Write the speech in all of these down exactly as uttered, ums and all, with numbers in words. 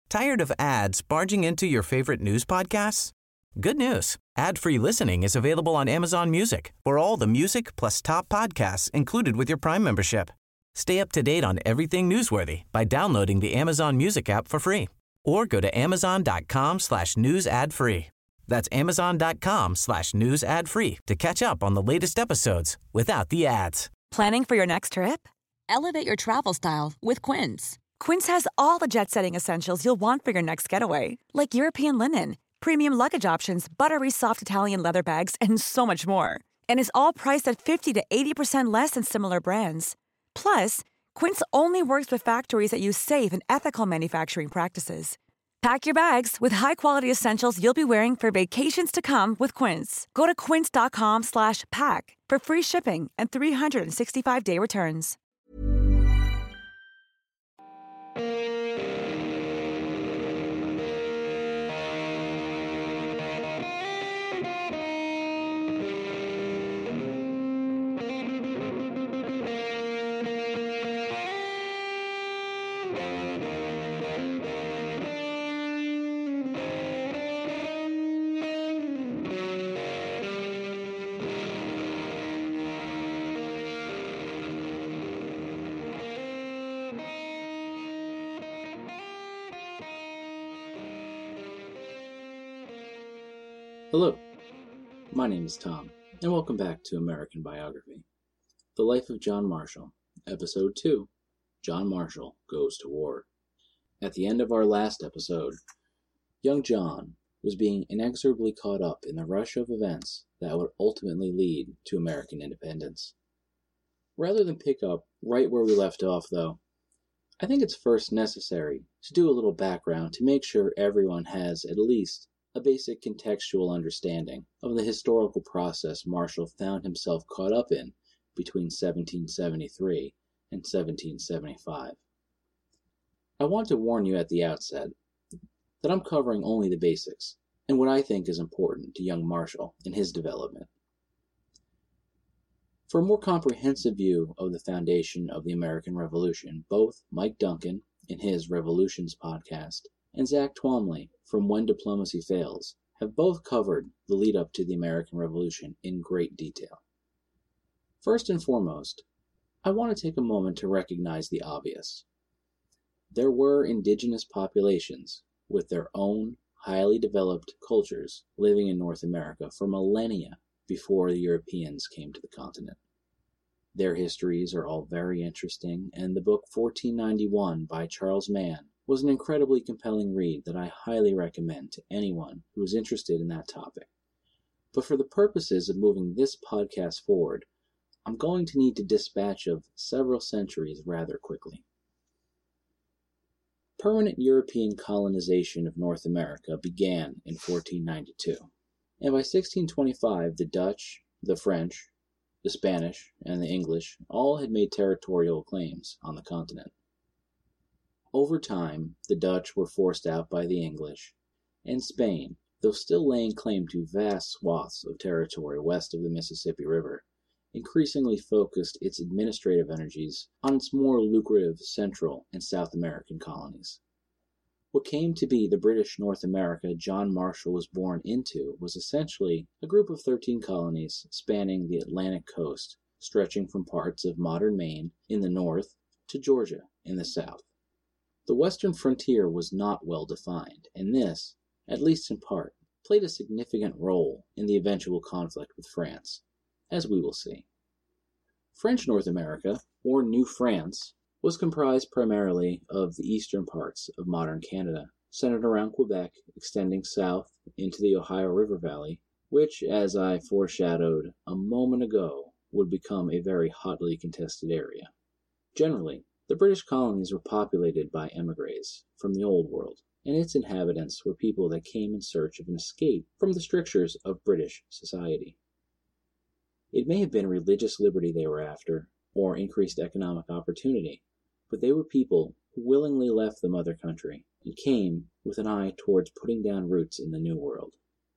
Tired of ads barging into your favorite news podcasts? Good news. Ad-free listening is available on Amazon Music for all the music plus top podcasts included with your Prime membership. Stay up to date on everything newsworthy by downloading the Amazon Music app for free or go to amazon.com slash news ad free. That's amazon.com slash news ad free to catch up on the latest episodes without the ads. Planning for your next trip? Elevate your travel style with Quince. Quince has all the jet-setting essentials you'll want for your next getaway, like European linen, premium luggage options, buttery soft Italian leather bags, and so much more. And is all priced at fifty to eighty percent less than similar brands. Plus, Quince only works with factories that use safe and ethical manufacturing practices. Pack your bags with high-quality essentials you'll be wearing for vacations to come with Quince. Go to quince.com slash pack for free shipping and three sixty-five day returns. Hello, my name is Tom, and welcome back to American Biography, The Life of John Marshall, Episode two, John Marshall Goes to War. At the end of our last episode, young John was being inexorably caught up in the rush of events that would ultimately lead to American independence. Rather than pick up right where we left off, though, I think it's first necessary to do a little background to make sure everyone has at least a basic contextual understanding of the historical process Marshall found himself caught up in between seventeen seventy-three and seventeen seventy-five. I want to warn you at the outset that I'm covering only the basics and what I think is important to young Marshall in his development. For a more comprehensive view of the foundation of the American Revolution, both Mike Duncan in his Revolutions podcast and Zach Twomley from When Diplomacy Fails have both covered the lead-up to the American Revolution in great detail. First and foremost, I want to take a moment to recognize the obvious. There were indigenous populations with their own highly developed cultures living in North America for millennia before the Europeans came to the continent. Their histories are all very interesting, and the book fourteen ninety-one by Charles Mann was an incredibly compelling read that I highly recommend to anyone who is interested in that topic. But for the purposes of moving this podcast forward, I'm going to need to dispatch of several centuries rather quickly. Permanent European colonization of North America began in fourteen ninety-two, and by sixteen twenty-five the Dutch, the French, the Spanish, and the English all had made territorial claims on the continent. Over time, the Dutch were forced out by the English, and Spain, though still laying claim to vast swaths of territory west of the Mississippi River, increasingly focused its administrative energies on its more lucrative Central and South American colonies. What came to be the British North America John Marshall was born into was essentially a group of thirteen colonies spanning the Atlantic coast, stretching from parts of modern Maine in the north to Georgia in the south. The western frontier was not well defined, and this, at least in part, played a significant role in the eventual conflict with France, as we will see. French North America, or New France, was comprised primarily of the eastern parts of modern Canada, centered around Quebec, extending south into the Ohio River Valley, which, as I foreshadowed a moment ago, would become a very hotly contested area. Generally, the British colonies were populated by émigrés from the Old World, and its inhabitants were people that came in search of an escape from the strictures of British society. It may have been religious liberty they were after, or increased economic opportunity, but they were people who willingly left the mother country and came with an eye towards putting down roots in the New World.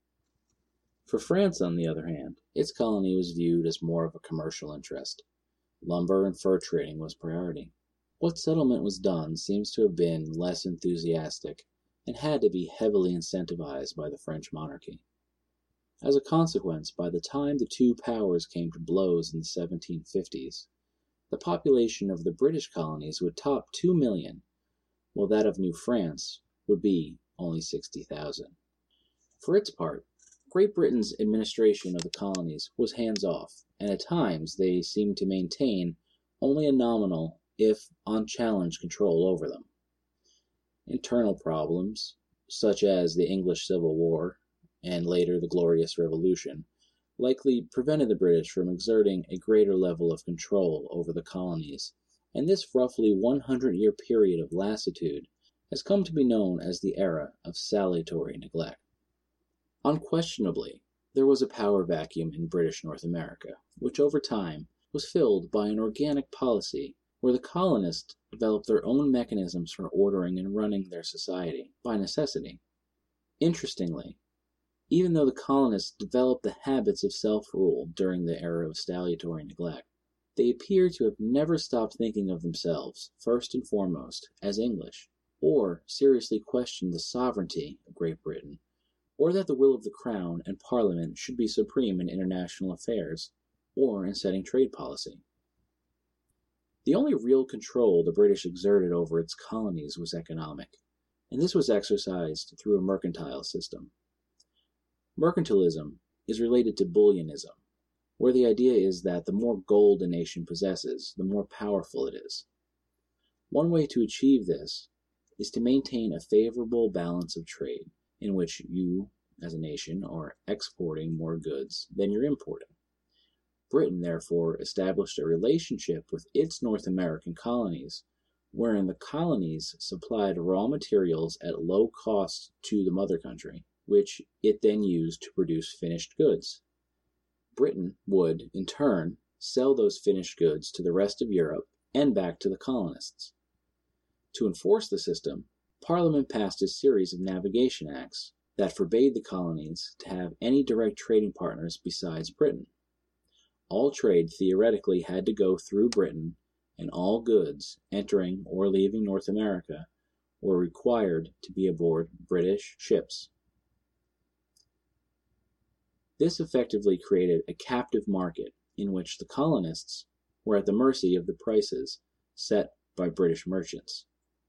For France, on the other hand, its colony was viewed as more of a commercial interest. Lumber and fur trading was priority. What settlement was done seems to have been less enthusiastic and had to be heavily incentivized by the French monarchy. As a consequence, by the time the two powers came to blows in the seventeen fifties, the population of the British colonies would top two million, while that of New France would be only sixty thousand. For its part, Great Britain's administration of the colonies was hands-off, and at times they seemed to maintain only a nominal, if unchallenged, control over them. Internal problems, such as the English Civil War and later the Glorious Revolution, likely prevented the British from exerting a greater level of control over the colonies, and this roughly one hundred year period of lassitude has come to be known as the era of salutary neglect. Unquestionably, there was a power vacuum in British North America, which over time was filled by an organic policy where the colonists developed their own mechanisms for ordering and running their society by necessity. Interestingly, even though the colonists developed the habits of self-rule during the era of salutary neglect, they appear to have never stopped thinking of themselves, first and foremost, as English, or seriously questioned the sovereignty of Great Britain, or that the will of the Crown and Parliament should be supreme in international affairs, or in setting trade policy. The only real control the British exerted over its colonies was economic, and this was exercised through a mercantile system. Mercantilism is related to bullionism, where the idea is that the more gold a nation possesses, the more powerful it is. One way to achieve this is to maintain a favorable balance of trade, in which you, as a nation, are exporting more goods than you're importing. Britain, therefore, established a relationship with its North American colonies, wherein the colonies supplied raw materials at low cost to the mother country, which it then used to produce finished goods. Britain would, in turn, sell those finished goods to the rest of Europe and back to the colonists. To enforce the system, Parliament passed a series of navigation acts that forbade the colonies to have any direct trading partners besides Britain. All trade theoretically had to go through Britain, and all goods entering or leaving North America were required to be aboard British ships. This effectively created a captive market in which the colonists were at the mercy of the prices set by British merchants.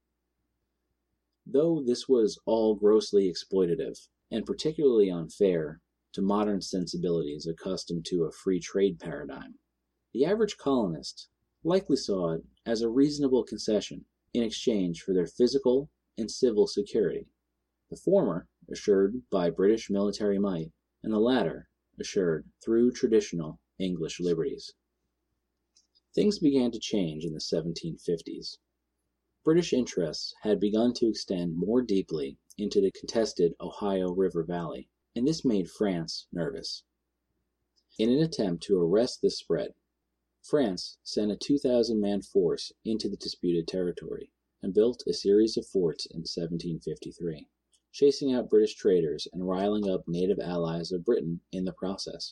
Though this was all grossly exploitative, and particularly unfair to modern sensibilities accustomed to a free trade paradigm, the average colonist likely saw it as a reasonable concession in exchange for their physical and civil security, the former assured by British military might, and the latter assured through traditional English liberties. Things began to change in the seventeen fifties. British interests had begun to extend more deeply into the contested Ohio River Valley, and this made France nervous. In an attempt to arrest this spread, France sent a two thousand man force into the disputed territory and built a series of forts in seventeen fifty-three, chasing out British traders and riling up native allies of Britain in the process.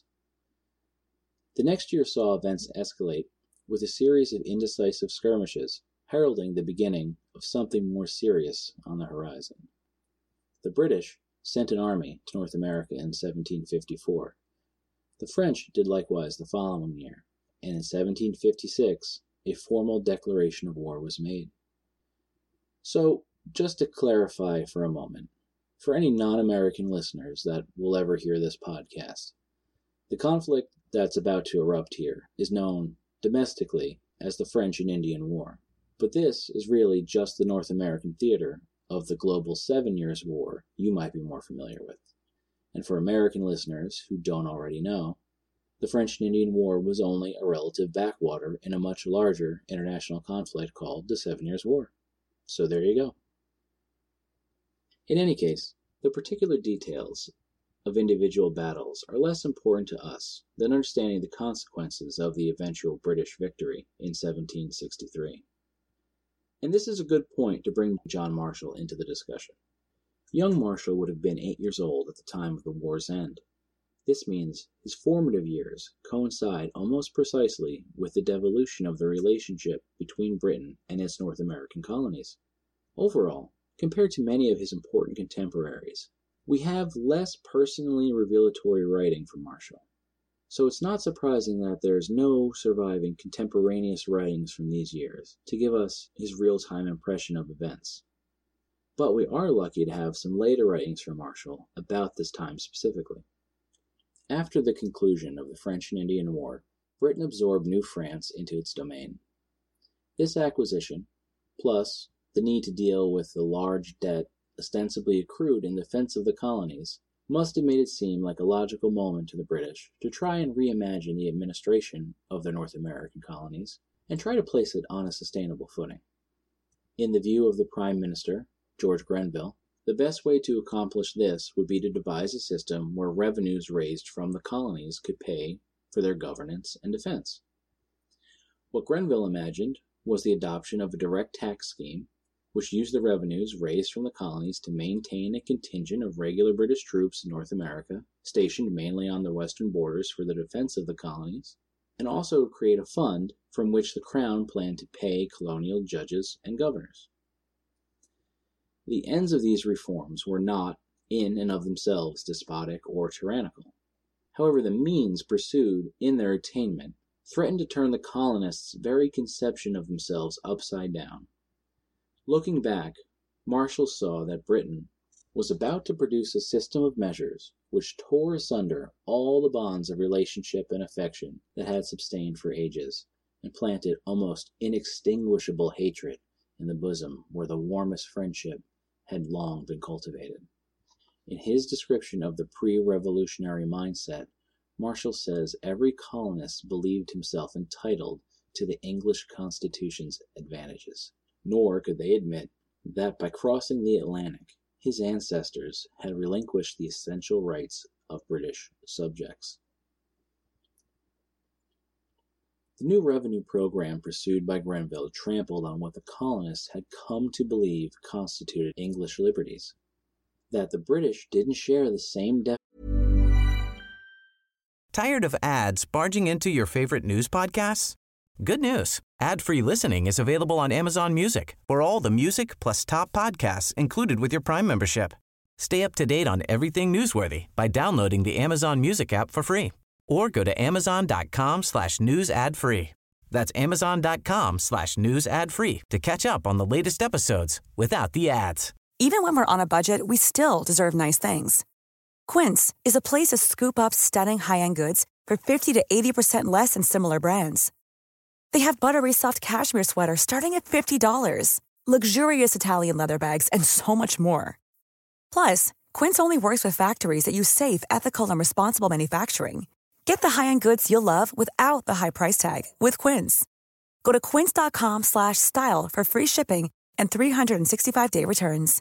The next year saw events escalate with a series of indecisive skirmishes, heralding the beginning of something more serious on the horizon. The British sent an army to North America in seventeen fifty-four. The French did likewise the following year, and in seventeen fifty-six a formal declaration of war was made. So, just to clarify for a moment, for any non-American listeners that will ever hear this podcast, the conflict that's about to erupt here is known domestically as the French and Indian War. But this is really just the North American theater of the global Seven Years' War you might be more familiar with. And for American listeners who don't already know, the French and Indian War was only a relative backwater in a much larger international conflict called the Seven Years' War. So there you go. In any case, the particular details of individual battles are less important to us than understanding the consequences of the eventual British victory in seventeen sixty-three. And this is a good point to bring John Marshall into the discussion. Young Marshall would have been eight years old at the time of the war's end. This means his formative years coincide almost precisely with the devolution of the relationship between Britain and its North American colonies. Overall, compared to many of his important contemporaries, we have less personally revelatory writing from Marshall. So it's not surprising that there's no surviving contemporaneous writings from these years to give us his real-time impression of events. But we are lucky to have some later writings from Marshall about this time specifically. After the conclusion of the French and Indian War, Britain absorbed New France into its domain. This acquisition, plus the need to deal with the large debt ostensibly accrued in defense of the colonies, must have made it seem like a logical moment to the British to try and reimagine the administration of their North American colonies and try to place it on a sustainable footing. In the view of the Prime Minister, George Grenville, the best way to accomplish this would be to devise a system where revenues raised from the colonies could pay for their governance and defense. What Grenville imagined was the adoption of a direct tax scheme which used the revenues raised from the colonies to maintain a contingent of regular British troops in North America, stationed mainly on the western borders for the defense of the colonies, and also create a fund from which the Crown planned to pay colonial judges and governors. The ends of these reforms were not, in and of themselves, despotic or tyrannical. However, the means pursued in their attainment threatened to turn the colonists' very conception of themselves upside down. Looking back, Marshall saw that Britain was about to produce a system of measures which tore asunder all the bonds of relationship and affection that had sustained for ages, and planted almost inextinguishable hatred in the bosom where the warmest friendship had long been cultivated. In his description of the pre-revolutionary mindset, Marshall says every colonist believed himself entitled to the English Constitution's advantages, nor could they admit that by crossing the Atlantic, his ancestors had relinquished the essential rights of British subjects. The new revenue program pursued by Grenville trampled on what the colonists had come to believe constituted English liberties. That the British didn't share the same definition. Tired of ads barging into your favorite news podcasts? Good news. Ad-free listening is available on Amazon Music for all the music plus top podcasts included with your Prime membership. Stay up to date on everything newsworthy by downloading the Amazon Music app for free or go to amazon.com slash news ad free. That's amazon.com slash news ad free to catch up on the latest episodes without the ads. Even when we're on a budget, we still deserve nice things. Quince is a place to scoop up stunning high-end goods for fifty to eighty percent less than similar brands. They have buttery soft cashmere sweaters starting at fifty dollars, luxurious Italian leather bags, and so much more. Plus, Quince only works with factories that use safe, ethical, and responsible manufacturing. Get the high-end goods you'll love without the high price tag with Quince. Go to quince.com slash style for free shipping and three sixty-five day returns.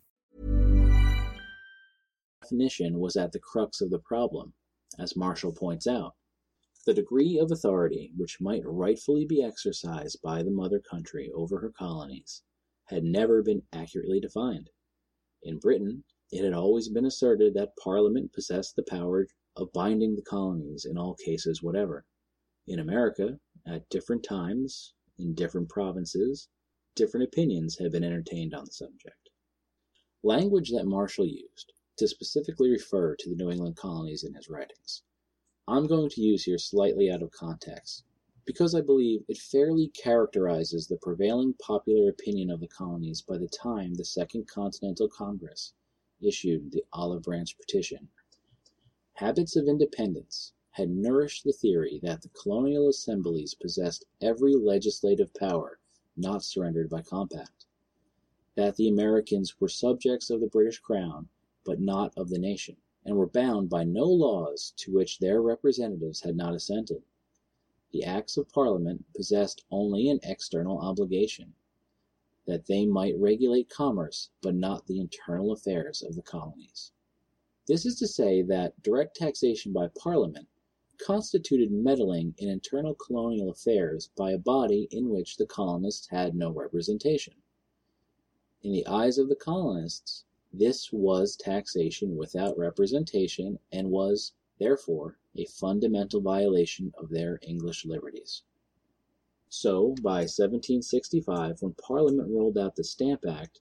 Definition was at the crux of the problem, as Marshall points out. The degree of authority which might rightfully be exercised by the mother country over her colonies had never been accurately defined. In Britain, it had always been asserted that Parliament possessed the power of binding the colonies in all cases whatever. In America, at different times, in different provinces, different opinions have been entertained on the subject. Language that Marshall used to specifically refer to the New England colonies in his writings, I'm going to use here slightly out of context, because I believe it fairly characterizes the prevailing popular opinion of the colonies by the time the Second Continental Congress issued the Olive Branch Petition. Habits of independence had nourished the theory that the colonial assemblies possessed every legislative power not surrendered by compact, that the Americans were subjects of the British Crown but not of the nation, and were bound by no laws to which their representatives had not assented. The Acts of Parliament possessed only an external obligation, that they might regulate commerce, but not the internal affairs of the colonies. This is to say that direct taxation by Parliament constituted meddling in internal colonial affairs by a body in which the colonists had no representation. In the eyes of the colonists, this was taxation without representation and was, therefore, a fundamental violation of their English liberties. So, by seventeen sixty-five, when Parliament rolled out the Stamp Act,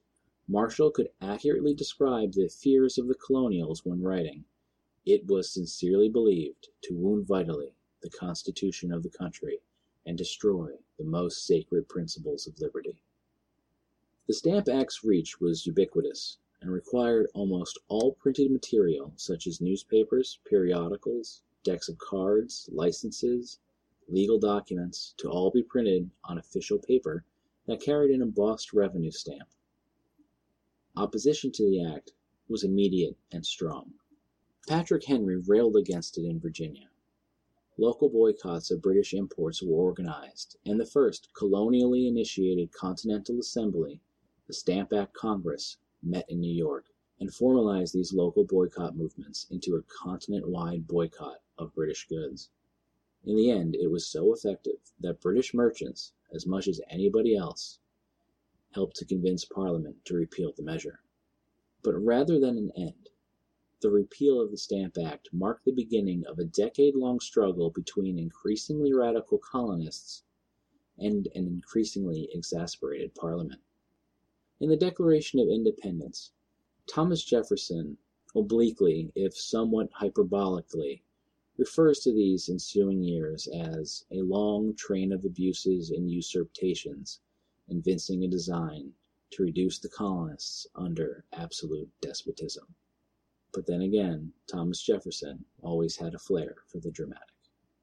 Marshall could accurately describe the fears of the colonials when writing, "It was sincerely believed to wound vitally the Constitution of the country and destroy the most sacred principles of liberty." The Stamp Act's reach was ubiquitous and required almost all printed material, such as newspapers, periodicals, decks of cards, licenses, legal documents, to all be printed on official paper that carried an embossed revenue stamp. Opposition to the act was immediate and strong. Patrick Henry railed against it in Virginia. Local boycotts of British imports were organized, and the first colonially initiated Continental Assembly, the Stamp Act Congress, met in New York and formalized these local boycott movements into a continent-wide boycott of British goods. In the end, it was so effective that British merchants, as much as anybody else, helped to convince Parliament to repeal the measure. But rather than an end, the repeal of the Stamp Act marked the beginning of a decade-long struggle between increasingly radical colonists and an increasingly exasperated Parliament. In the Declaration of Independence, Thomas Jefferson, obliquely, if somewhat hyperbolically, refers to these ensuing years as a long train of abuses and usurpations, evincing a design to reduce the colonists under absolute despotism. But then again, Thomas Jefferson always had a flair for the dramatic.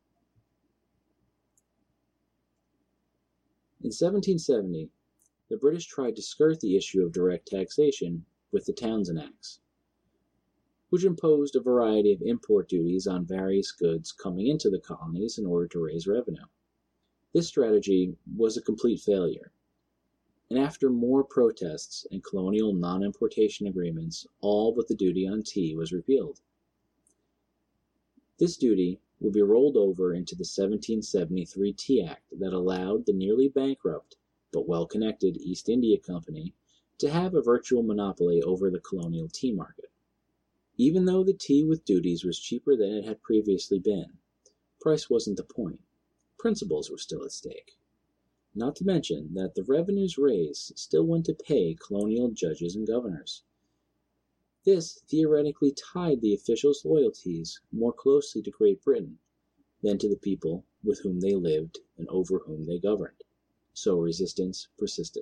In seventeen seventy, the British tried to skirt the issue of direct taxation with the Townshend Acts, which imposed a variety of import duties on various goods coming into the colonies in order to raise revenue. This strategy was a complete failure, and after more protests and colonial non-importation agreements, all but the duty on tea was repealed. This duty would be rolled over into the seventeen seventy-three Tea Act that allowed the nearly bankrupt but well-connected East India Company to have a virtual monopoly over the colonial tea market. Even though the tea with duties was cheaper than it had previously been, price wasn't the point. Principles were still at stake. Not to mention that the revenues raised still went to pay colonial judges and governors. This theoretically tied the officials' loyalties more closely to Great Britain than to the people with whom they lived and over whom they governed. So resistance persisted.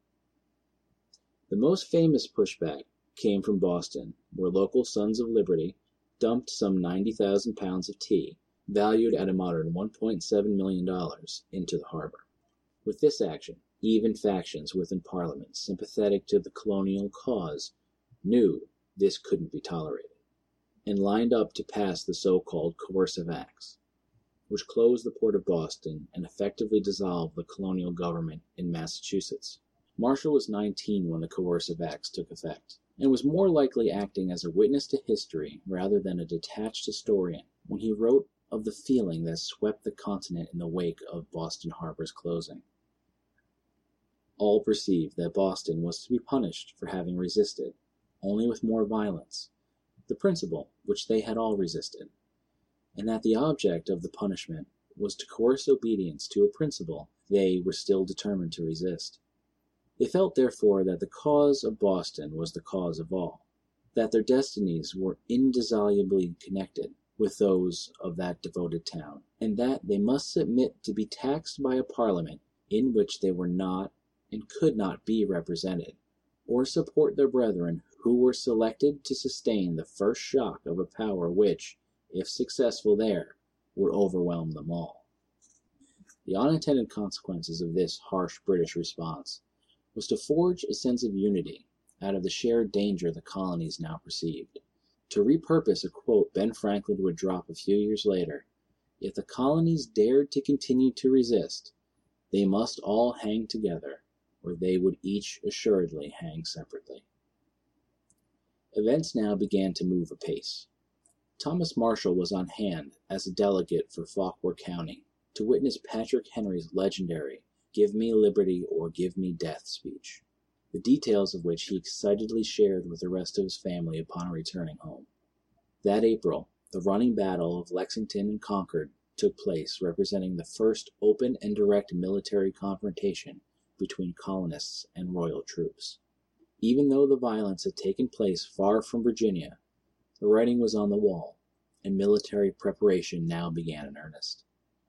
The most famous pushback came from Boston, where local Sons of Liberty dumped some ninety thousand pounds of tea, valued at a modern one point seven million dollars, into the harbor. With this action, even factions within Parliament sympathetic to the colonial cause knew this couldn't be tolerated, and lined up to pass the so-called Coercive Acts, which closed the port of Boston and effectively dissolved the colonial government in Massachusetts. Marshall was nineteen when the Coercive Acts took effect, and was more likely acting as a witness to history rather than a detached historian when he wrote of the feeling that swept the continent in the wake of Boston Harbor's closing. All perceived that Boston was to be punished for having resisted, only with more violence, the principle which they had all resisted, and that the object of the punishment was to coerce obedience to a principle they were still determined to resist. They felt, therefore, that the cause of Boston was the cause of all, that their destinies were indissolubly connected with those of that devoted town, and that they must submit to be taxed by a parliament in which they were not and could not be represented, or support their brethren who were selected to sustain the first shock of a power which, if successful there, would overwhelm them all. The unintended consequences of this harsh British response was to forge a sense of unity out of the shared danger the colonies now perceived. To repurpose a quote Ben Franklin would drop a few years later, if the colonies dared to continue to resist, they must all hang together, or they would each assuredly hang separately. Events now began to move apace. Thomas Marshall was on hand as a delegate for Fauquier County to witness Patrick Henry's legendary "Give me liberty or give me death" speech, the details of which he excitedly shared with the rest of his family upon returning home. That April, the running battle of Lexington and Concord took place, representing the first open and direct military confrontation between colonists and royal troops. Even though the violence had taken place far from Virginia, the writing was on the wall, and military preparation now began in earnest.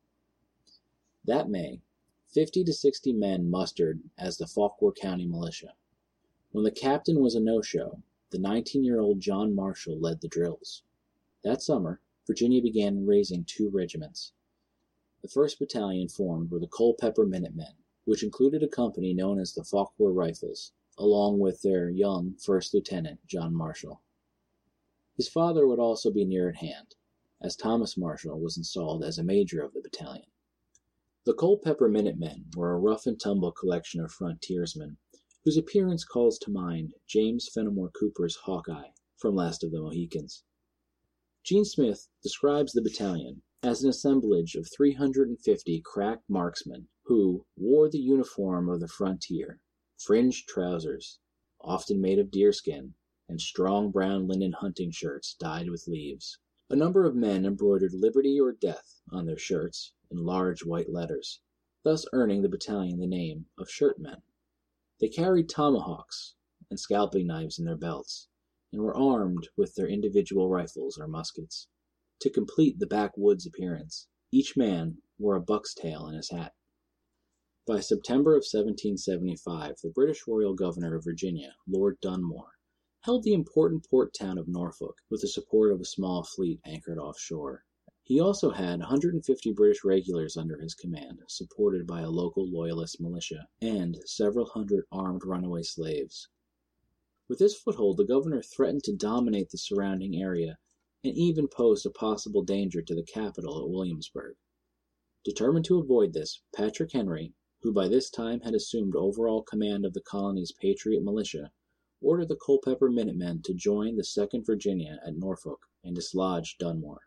That May, fifty to sixty men mustered as the Fauquier County Militia. When the captain was a no-show, the nineteen-year-old John Marshall led the drills. That summer, Virginia began raising two regiments. The first battalion formed were the Culpeper Minutemen, which included a company known as the Fauquier Rifles, along with their young first lieutenant, John Marshall. His father would also be near at hand, as Thomas Marshall was installed as a major of the battalion. The Culpeper Minutemen were a rough-and-tumble collection of frontiersmen whose appearance calls to mind James Fenimore Cooper's Hawkeye from Last of the Mohicans. Gene Smith describes the battalion as an assemblage of three hundred fifty crack marksmen who wore the uniform of the frontier, fringed trousers, often made of deerskin, and strong brown linen hunting shirts dyed with leaves. A number of men embroidered liberty or death on their shirts in large white letters, thus earning the battalion the name of Shirtmen. They carried tomahawks and scalping knives in their belts, and were armed with their individual rifles or muskets. To complete the backwoods appearance, each man wore a buck's tail in his hat. By September of seventeen seventy-five, the British Royal Governor of Virginia, Lord Dunmore, held the important port town of Norfolk with the support of a small fleet anchored offshore. He also had one hundred fifty British regulars under his command, supported by a local loyalist militia, and several hundred armed runaway slaves. With this foothold, the governor threatened to dominate the surrounding area and even posed a possible danger to the capital at Williamsburg. Determined to avoid this, Patrick Henry, who by this time had assumed overall command of the colony's Patriot militia, ordered the Culpeper Minutemen to join the second Virginia at Norfolk and dislodge Dunmore.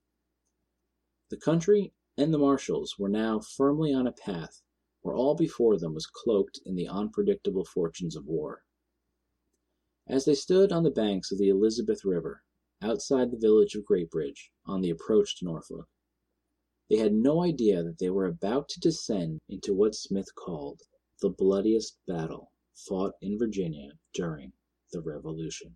The country and the marshals were now firmly on a path where all before them was cloaked in the unpredictable fortunes of war. As they stood on the banks of the Elizabeth River, outside the village of Great Bridge, on the approach to Norfolk, they had no idea that they were about to descend into what Smith called the bloodiest battle fought in Virginia during the Revolution.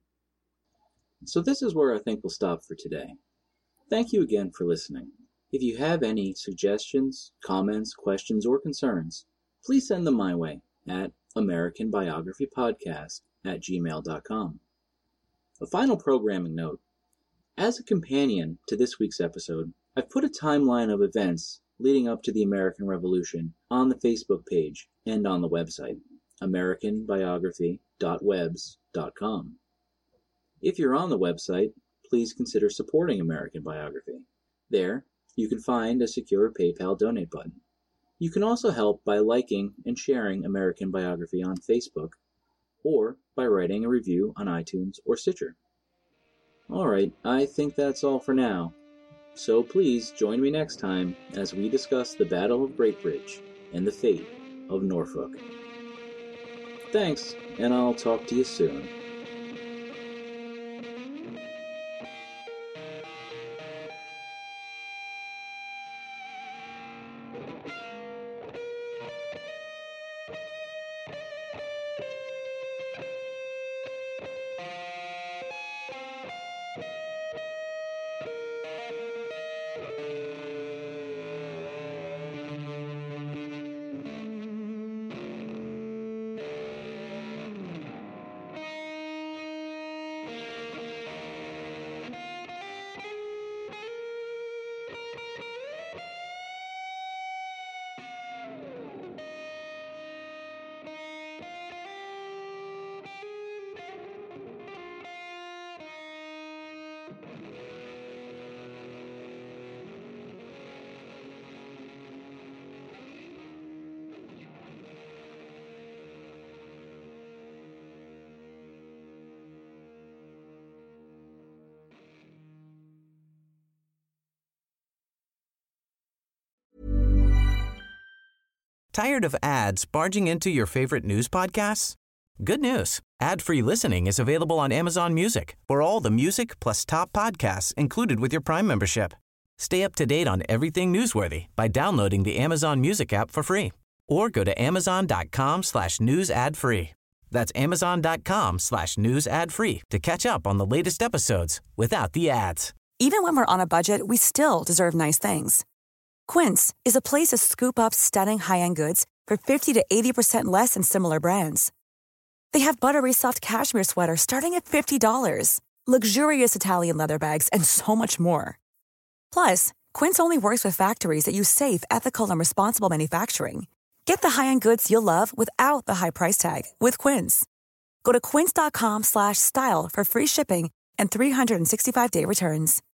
So this is where I think we'll stop for today. Thank you again for listening. If you have any suggestions, comments, questions, or concerns, please send them my way at American Biography Podcast at gmail dot com. A final programming note. As a companion to this week's episode, I've put a timeline of events leading up to the American Revolution on the Facebook page and on the website, american biography dot webs dot com. If you're on the website, please consider supporting American Biography. There, you can find a secure PayPal donate button. You can also help by liking and sharing American Biography on Facebook, or by writing a review on iTunes or Stitcher. Alright, I think that's all for now. So please join me next time as we discuss the Battle of Great Bridge and the fate of Norfolk. Thanks, and I'll talk to you soon. Tired of ads barging into your favorite news podcasts? Good news. Ad-free listening is available on Amazon Music for all the music plus top podcasts included with your Prime membership. Stay up to date on everything newsworthy by downloading the Amazon Music app for free or go to amazon dot com slash news ad free. That's amazon.com slash news ad free to catch up on the latest episodes without the ads. Even when we're on a budget, we still deserve nice things. Quince is a place to scoop up stunning high-end goods for fifty to eighty percent less than similar brands. They have buttery soft cashmere sweaters starting at fifty dollars, luxurious Italian leather bags, and so much more. Plus, Quince only works with factories that use safe, ethical, and responsible manufacturing. Get the high-end goods you'll love without the high price tag with Quince. Go to quince.com slash style for free shipping and three sixty-five day returns.